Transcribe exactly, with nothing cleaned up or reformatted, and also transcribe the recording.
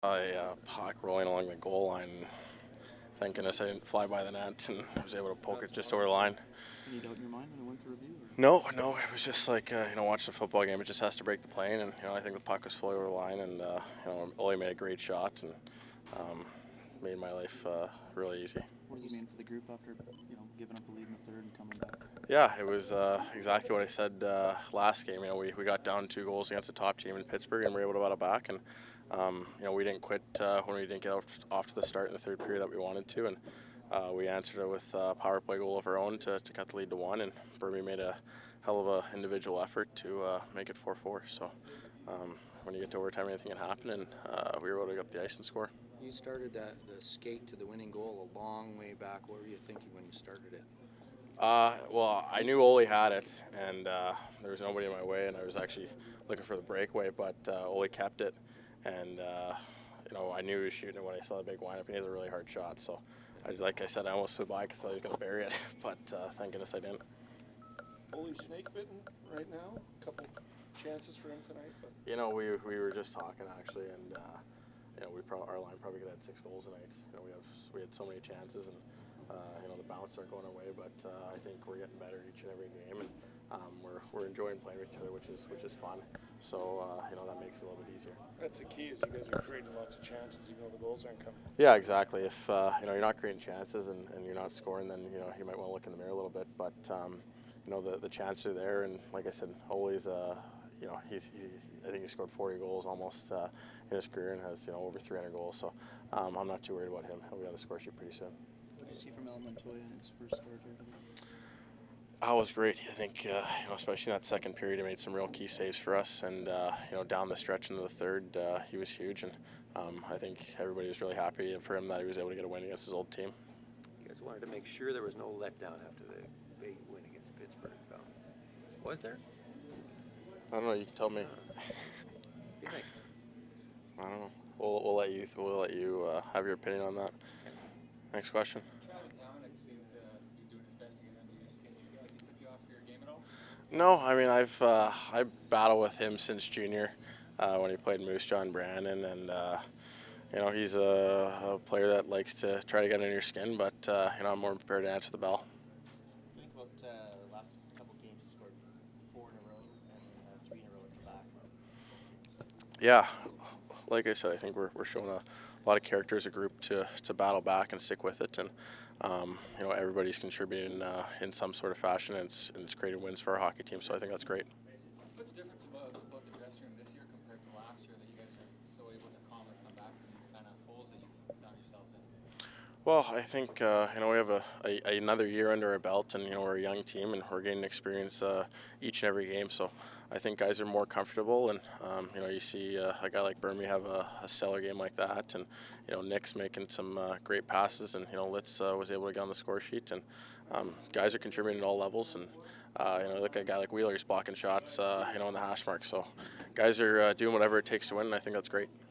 A uh, puck rolling along the goal line. Thank goodness I didn't fly by the net and I was able to poke it just over the line. Any doubt in your mind when it went for review? Or? No, no, it was just like uh, you know, watching a football game. It just has to break the plane, and you know, I think the puck was fully over the line, and uh, you know, Ole made a great shot and um, made my life uh, really easy. What does it mean for the group after you know giving up the lead in the third and coming back? Yeah, it was uh, exactly what I said uh, last game. You know, we, we got down two goals against the top team in Pittsburgh, and we were able to battle back. And um, you know, we didn't quit uh, when we didn't get off, off to the start in the third period that we wanted to, and uh, we answered it with a power play goal of our own to, to cut the lead to one. And Burmy made a hell of a individual effort to uh, make it four four. So um, when you get to overtime, anything can happen, and uh, we were able to get up the ice and score. You started that the skate to the winning goal a long way back. What were you thinking when you started it? Uh, well, I knew Ole had it, and uh, there was nobody in my way, and I was actually looking for the breakaway, but uh, Ole kept it, and uh, you know, I knew he was shooting it when I saw the big windup, and he has a really hard shot. So, I, like I said, I almost flew by because I thought he was going to bury it, but uh, thank goodness I didn't. Ole snake bitten right now. A couple chances for him tonight, but you know, we we were just talking actually, and uh, you know, we pro- our line probably could have had six goals tonight. You know, we have we had so many chances, and uh, you know, the bounce aren't going away, but uh, I think we're getting better each and every game, and um, we're we're enjoying playing with each other, which is which is fun. So uh, you know, that makes it a little bit easier. that's the key. Is you guys are creating lots of chances, even though the goals aren't coming. Yeah, exactly. If uh, you know, you're not creating chances and, and you're not scoring, then you know, you might want to look in the mirror a little bit. But um, you know, the the chances are there, and like I said, Ole's uh, you know, he's, he's I think he scored forty goals almost uh, in his career and has you know over three hundred goals. So um, I'm not too worried about him. He'll be on the score sheet pretty soon. What did you see from El Montoya in his first start here today? That was great. I think, uh, you know, especially in that second period, he made some real key saves for us. And, uh, you know, down the stretch into the third, uh, he was huge. And um, I think everybody was really happy for him that he was able to get a win against his old team. You guys wanted to make sure there was no letdown after the big win against Pittsburgh. Um, was there? I don't know. You can tell me. What do you think? I don't know. We'll, we'll let you we'll let you uh, have your opinion on that. Next question. Travis Hamonic seems to be doing his best to get under your skin. Do you feel like he took you off for your game at all? No, I mean I've uh, I battled with him since junior uh, when he played Moose Jaw Brandon, and uh, you know he's a, a player that likes to try to get under your skin, but uh, you know I'm more prepared to answer the bell. Think about uh, the last couple games, you scored four in a row and uh, three in a row at the back. Yeah, like I said, I think we're we're showing a lot of character as a group to to battle back and stick with it, and um, you know everybody's contributing uh, in some sort of fashion, and it's, and it's created wins for our hockey team. So I think that's great. What's the difference about, about the dressing room this year compared to last year that you guys are so able to calmly come back from these kind of holes that you've found yourselves in? Well, I think uh, you know we have a, a another year under our belt, and you know we're a young team, and we're gaining experience uh, each and every game. So I think guys are more comfortable, and um, you know you see uh, a guy like Burmy have a, a stellar game like that, and you know Nick's making some uh, great passes, and you know Litz uh, was able to get on the score sheet, and um, guys are contributing at all levels, and uh, you know look at a guy like Wheeler, he's blocking shots, uh, you know on the hash mark. So guys are uh, doing whatever it takes to win, and I think that's great.